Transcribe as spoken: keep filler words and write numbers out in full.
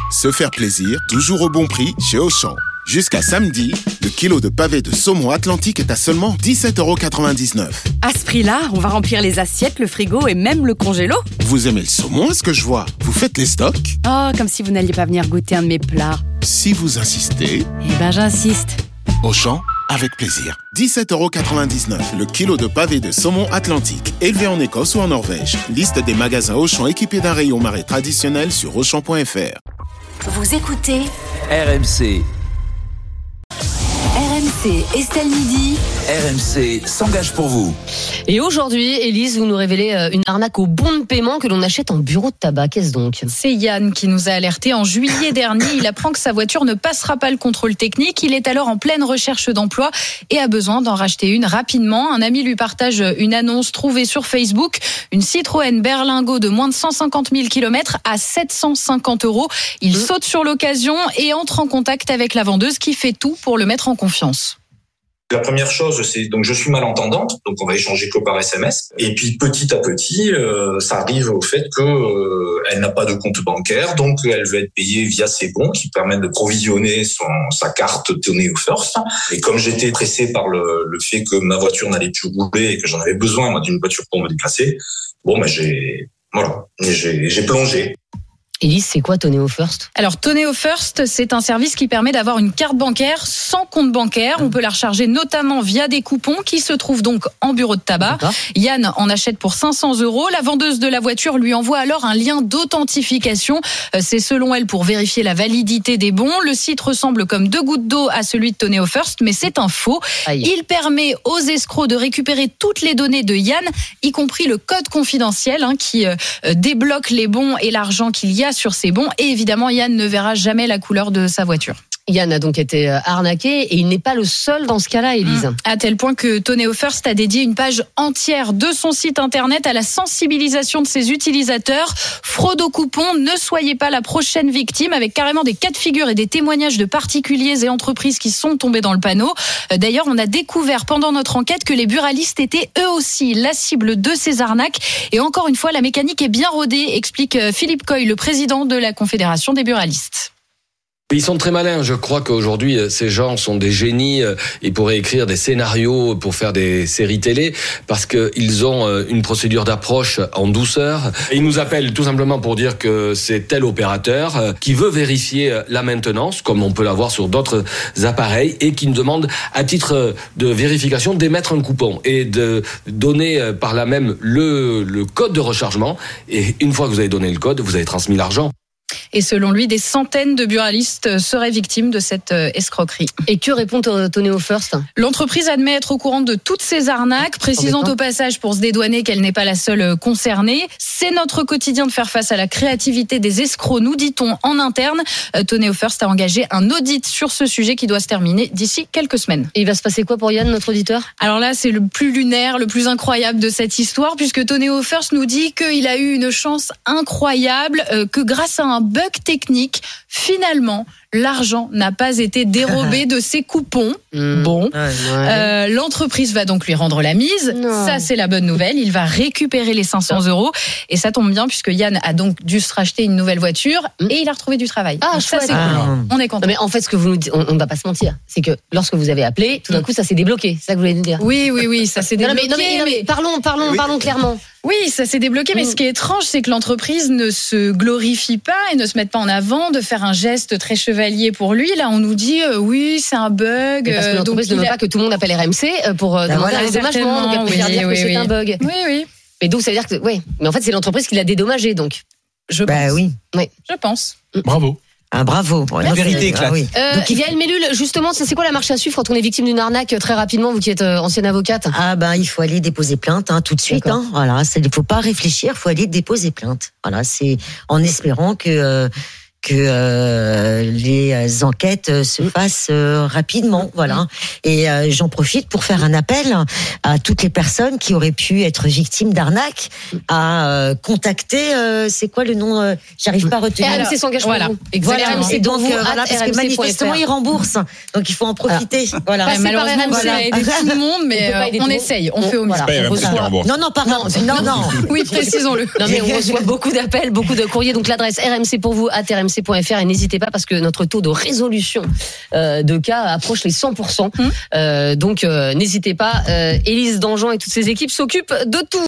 Se faire plaisir, toujours au bon prix chez Auchan. Jusqu'à samedi, le kilo de pavés de saumon Atlantique est à seulement dix-sept euros quatre-vingt-dix-neuf. À ce prix-là, on va remplir les assiettes, le frigo et même le congélo. Vous aimez le saumon, est-ce que je vois? Vous faites les stocks? Oh, comme si vous n'alliez pas venir goûter un de mes plats. Si vous insistez... Eh ben, j'insiste. Auchan, avec plaisir. dix-sept euros quatre-vingt-dix-neuf, le kilo de pavés de saumon Atlantique, élevé en Écosse ou en Norvège. Liste des magasins Auchan équipés d'un rayon marée traditionnel sur auchan point f r. Vous écoutez R M C. R M C, Estelle Midi. R M C s'engage pour vous. Et aujourd'hui, Élise, vous nous révélez une arnaque au bon de paiement que l'on achète en bureau de tabac. Qu'est-ce donc? C'est Yann qui nous a alerté en juillet dernier. Il apprend que sa voiture ne passera pas le contrôle technique. Il est alors en pleine recherche d'emploi et a besoin d'en racheter une rapidement. Un ami lui partage une annonce trouvée sur Facebook. Une Citroën Berlingo de moins de cent cinquante mille kilomètres à sept cent cinquante euros. Il mmh. saute sur l'occasion et entre en contact avec la vendeuse qui fait tout pour le mettre en confiance. La première chose, c'est donc je suis malentendante, donc on va échanger que par S M S. Et puis petit à petit, euh, ça arrive au fait que euh, elle n'a pas de compte bancaire, donc elle veut être payée via ses bons qui permettent de provisionner son sa carte Toneo First. Et comme j'étais pressé par le, le fait que ma voiture n'allait plus rouler et que j'en avais besoin moi d'une voiture pour me déplacer, bon ben bah, j'ai voilà, j'ai j'ai plongé. Élise, c'est quoi Toneo First? Alors Toneo First, c'est un service qui permet d'avoir une carte bancaire sans compte bancaire. On peut la recharger notamment via des coupons qui se trouvent donc en bureau de tabac. D'accord. Yann en achète pour cinq cents euros. La vendeuse de la voiture lui envoie alors un lien d'authentification. C'est selon elle pour vérifier la validité des bons. Le site ressemble comme deux gouttes d'eau à celui de Toneo First, mais c'est un faux. Aïe. Il permet aux escrocs de récupérer toutes les données de Yann, y compris le code confidentiel hein, qui euh, débloque les bons et l'argent qu'il y a sur ses bons, et évidemment Yann ne verra jamais la couleur de sa voiture. Yann a donc été arnaqué et il n'est pas le seul dans ce cas-là, Élise. Mmh. À tel point que Toneo First a dédié une page entière de son site internet à la sensibilisation de ses utilisateurs. Fraude au coupon, ne soyez pas la prochaine victime, avec carrément des cas de figure et des témoignages de particuliers et entreprises qui sont tombés dans le panneau. D'ailleurs, on a découvert pendant notre enquête que les buralistes étaient eux aussi la cible de ces arnaques. Et encore une fois, la mécanique est bien rodée, explique Philippe Coy, le président de la Confédération des buralistes. Ils sont très malins. Je crois qu'aujourd'hui, ces gens sont des génies. Ils pourraient écrire des scénarios pour faire des séries télé parce qu'ils ont une procédure d'approche en douceur. Ils nous appellent tout simplement pour dire que c'est tel opérateur qui veut vérifier la maintenance, comme on peut l'avoir sur d'autres appareils, et qui nous demande, à titre de vérification, d'émettre un coupon et de donner par là même le, le code de rechargement. Et une fois que vous avez donné le code, vous avez transmis l'argent. Et selon lui, des centaines de buralistes seraient victimes de cette escroquerie. Et que répond Toneo First? L'entreprise admet être au courant de toutes ces arnaques, précisant au passage pour se dédouaner qu'elle n'est pas la seule concernée. C'est notre quotidien de faire face à la créativité des escrocs, nous dit-on en interne. Toneo First a engagé un audit sur ce sujet qui doit se terminer d'ici quelques semaines. Et il va se passer quoi pour Yann, notre auditeur? Alors là, c'est le plus lunaire, le plus incroyable de cette histoire, puisque Toneo First nous dit qu'il a eu une chance incroyable, que grâce à un bug technique, finalement, l'argent n'a pas été dérobé de ses coupons. Mmh. Bon, ouais, ouais. Euh, l'entreprise va donc lui rendre la mise. Non. Ça, c'est la bonne nouvelle. Il va récupérer les cinq cents euros. Et ça tombe bien puisque Yann a donc dû se racheter une nouvelle voiture mmh. et il a retrouvé du travail. Ah, donc chouette. Ça, c'est ah. cool. On est content. Mais en fait, ce que vous nous dites, on ne va pas se mentir, c'est que lorsque vous avez appelé, tout d'un coup, ça s'est débloqué. C'est ça que vous voulez nous dire? Oui, oui, oui, ça s'est débloqué. Non, mais, non, mais, non, mais parlons, parlons, oui. parlons clairement. Oui, ça s'est débloqué, mais mmh. ce qui est étrange, c'est que l'entreprise ne se glorifie pas et ne se mette pas en avant de faire un geste très chevalier pour lui. Là, on nous dit, euh, oui, c'est un bug. Mais parce que l'entreprise ne veut a... pas que tout le monde appelle R M C pour euh, demander un dédommagement, donc elle préfère oui, dire oui, que oui. c'est un bug. Oui, oui. Mais donc, ça veut dire que, oui, mais en fait, c'est l'entreprise qui l'a dédommagé, donc. Je bah, pense. oui. oui. Je pense. Bravo. Ah, bravo. Bon, la vérité éclate. Ah, oui. euh, Donc, Yael Mellul, justement, c'est quoi la marche à suivre quand on est victime d'une arnaque? Très rapidement, vous qui êtes euh, ancienne avocate. Ah ben, il faut aller déposer plainte hein, tout de suite. Hein, voilà, il ne faut pas réfléchir, il faut aller déposer plainte. Voilà, c'est en espérant que euh, que euh, les enquêtes se fassent euh, rapidement, voilà. Et euh, j'en profite pour faire un appel à toutes les personnes qui auraient pu être victimes d'arnaques à euh, contacter. Euh, c'est quoi le nom euh, J'arrive pas à retenir. R M C s'engage pour voilà. vous. Exactement. Voilà. Et donc euh, voilà, parce que manifestement ils remboursent, donc il faut en profiter. Voilà. voilà. Malheureusement, on voilà. aider tout le monde, mais on, on essaye, on, on fait au mieux. Voilà. On reçoit... Non, non, pardon. Non, non. Oui, précisons-le. Non, mais on reçoit beaucoup d'appels, beaucoup de courriers. Donc l'adresse R M C pour vous, arobase R M C C point F R et n'hésitez pas parce que notre taux de résolution euh, de cas approche les cent pour cent. Mmh. Euh, donc euh, n'hésitez pas. Euh, Élise Dangean et toutes ses équipes s'occupent de tout.